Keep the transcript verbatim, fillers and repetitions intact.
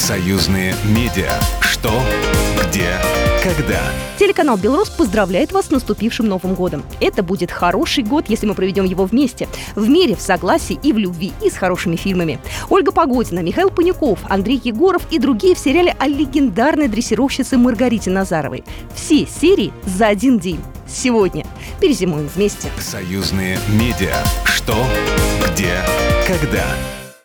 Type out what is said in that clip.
Союзные медиа. Что, где, когда. Телеканал «Белрос» поздравляет вас с наступившим Новым годом. Это будет хороший год, если мы проведем его вместе. В мире, в согласии и в любви, и с хорошими фильмами. Ольга Погодина, Михаил Панюков, Андрей Егоров и другие в сериале о легендарной дрессировщице Маргарите Назаровой. Все серии за один день. Сегодня. Перезимуем вместе. Союзные медиа. Что, где, когда.